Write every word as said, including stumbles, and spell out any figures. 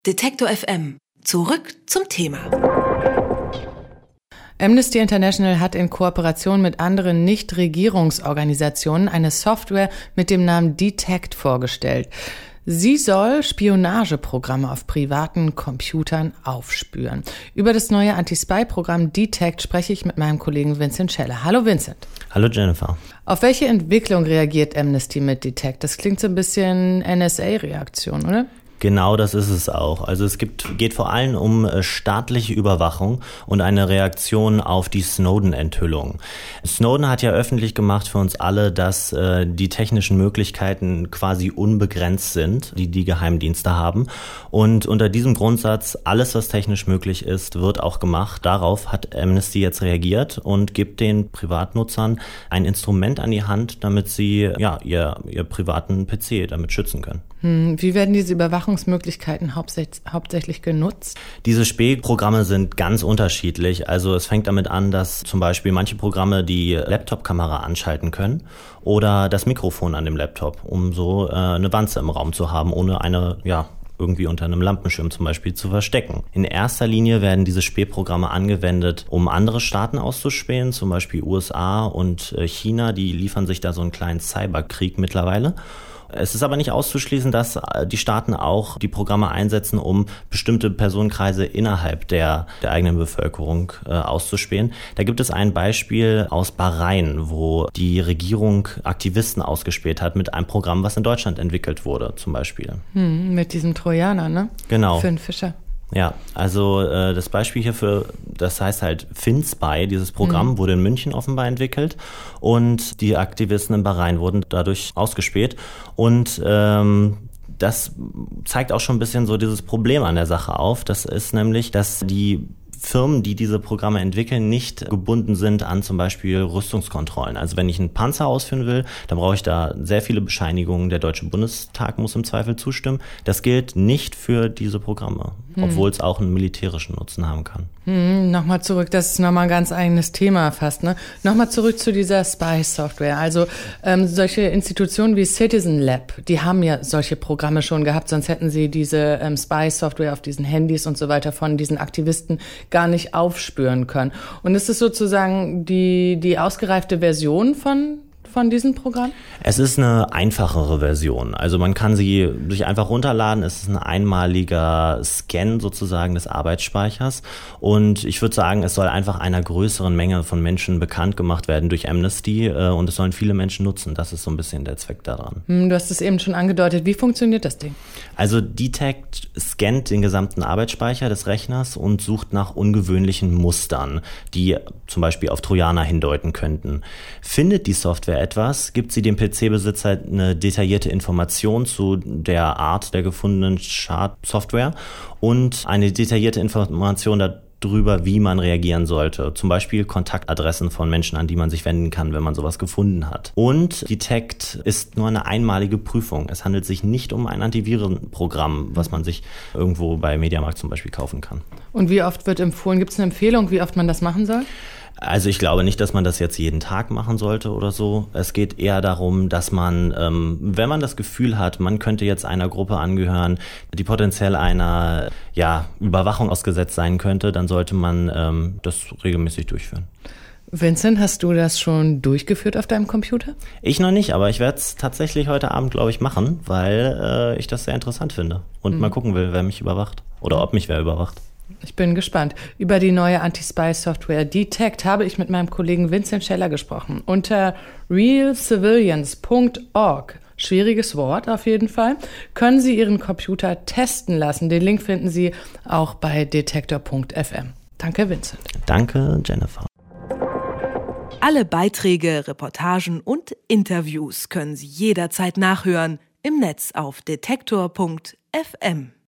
Detektor F M. Zurück zum Thema. Amnesty International hat in Kooperation mit anderen Nichtregierungsorganisationen eine Software mit dem Namen Detect vorgestellt. Sie soll Spionageprogramme auf privaten Computern aufspüren. Über das neue Anti-Spy-Programm Detect spreche ich mit meinem Kollegen Vincent Scheller. Hallo Vincent. Hallo Jennifer. Auf welche Entwicklung reagiert Amnesty mit Detect? Das klingt so ein bisschen N S A-Reaktion, oder? Genau, das ist es auch. Also es gibt, geht vor allem um staatliche Überwachung und eine Reaktion auf die Snowden-Enthüllung. Snowden hat ja öffentlich gemacht für uns alle, dass äh, die technischen Möglichkeiten quasi unbegrenzt sind, die die Geheimdienste haben. Und unter diesem Grundsatz, alles was technisch möglich ist, wird auch gemacht. Darauf hat Amnesty jetzt reagiert und gibt den Privatnutzern ein Instrument an die Hand, damit sie ja ihr, ihr privaten P C damit schützen können. Hm, wie werden diese Überwachungsmöglichkeiten hauptsächlich, hauptsächlich genutzt? Diese Spähprogramme sind ganz unterschiedlich. Also es fängt damit an, dass zum Beispiel manche Programme die Laptop-Kamera anschalten können oder das Mikrofon an dem Laptop, um so äh, eine Wanze im Raum zu haben, ohne eine, ja, irgendwie unter einem Lampenschirm zum Beispiel zu verstecken. In erster Linie werden diese Spähprogramme angewendet, um andere Staaten auszuspähen, zum Beispiel U S A und äh, China, die liefern sich da so einen kleinen Cyberkrieg mittlerweile. Es ist aber nicht auszuschließen, dass die Staaten auch die Programme einsetzen, um bestimmte Personenkreise innerhalb der, der eigenen Bevölkerung äh, auszuspähen. Da gibt es ein Beispiel aus Bahrain, wo die Regierung Aktivisten ausgespäht hat mit einem Programm, was in Deutschland entwickelt wurde, zum Beispiel. Hm, mit diesem Trojaner, ne? Genau. Für den Fischer. Ja, also äh, das Beispiel hierfür, das heißt halt FinSpy, dieses Programm mhm. wurde in München offenbar entwickelt und die Aktivisten in Bahrain wurden dadurch ausgespäht und ähm, das zeigt auch schon ein bisschen so dieses Problem an der Sache auf. Das ist nämlich, dass die Firmen, die diese Programme entwickeln, nicht gebunden sind an zum Beispiel Rüstungskontrollen. Also wenn ich einen Panzer ausführen will, dann brauche ich da sehr viele Bescheinigungen. Der Deutsche Bundestag muss im Zweifel zustimmen. Das gilt nicht für diese Programme, hm. obwohl es auch einen militärischen Nutzen haben kann. Hm, nochmal zurück, das ist nochmal ein ganz eigenes Thema fast, ne? Nochmal zurück zu dieser Spy-Software. Also ähm, solche Institutionen wie Citizen Lab, die haben ja solche Programme schon gehabt, sonst hätten sie diese ähm, Spy-Software auf diesen Handys und so weiter von diesen Aktivisten gar nicht aufspüren können. Und ist es sozusagen die, die ausgereifte Version von von diesem Programm? Es ist eine einfachere Version. Also man kann sie sich einfach runterladen. Es ist ein einmaliger Scan sozusagen des Arbeitsspeichers. Und ich würde sagen, es soll einfach einer größeren Menge von Menschen bekannt gemacht werden durch Amnesty. Und es sollen viele Menschen nutzen. Das ist so ein bisschen der Zweck daran. Du hast es eben schon angedeutet. Wie funktioniert das Ding? Also Detect scannt den gesamten Arbeitsspeicher des Rechners und sucht nach ungewöhnlichen Mustern, die zum Beispiel auf Trojaner hindeuten könnten. Findet die Software etwas, gibt sie dem P C-Besitzer eine detaillierte Information zu der Art der gefundenen Schadsoftware und eine detaillierte Information darüber, wie man reagieren sollte. Zum Beispiel Kontaktadressen von Menschen, an die man sich wenden kann, wenn man sowas gefunden hat. Und Detect ist nur eine einmalige Prüfung. Es handelt sich nicht um ein Antivirenprogramm, was man sich irgendwo bei Mediamarkt zum Beispiel kaufen kann. Und wie oft wird empfohlen, gibt es eine Empfehlung, wie oft man das machen soll? Also ich glaube nicht, dass man das jetzt jeden Tag machen sollte oder so. Es geht eher darum, dass man, ähm, wenn man das Gefühl hat, man könnte jetzt einer Gruppe angehören, die potenziell einer ja, Überwachung ausgesetzt sein könnte, dann sollte man ähm, das regelmäßig durchführen. Vincent, hast du das schon durchgeführt auf deinem Computer? Ich noch nicht, aber ich werde es tatsächlich heute Abend, glaube ich, machen, weil äh, ich das sehr interessant finde und mhm. mal gucken will, wer mich überwacht oder ob mich wer überwacht. Ich bin gespannt. Über die neue Anti-Spy-Software Detect habe ich mit meinem Kollegen Vincent Scheller gesprochen. Unter real civilians punkt org, schwieriges Wort auf jeden Fall, können Sie Ihren Computer testen lassen. Den Link finden Sie auch bei detektor punkt f m. Danke, Vincent. Danke, Jennifer. Alle Beiträge, Reportagen und Interviews können Sie jederzeit nachhören im Netz auf detektor punkt f m.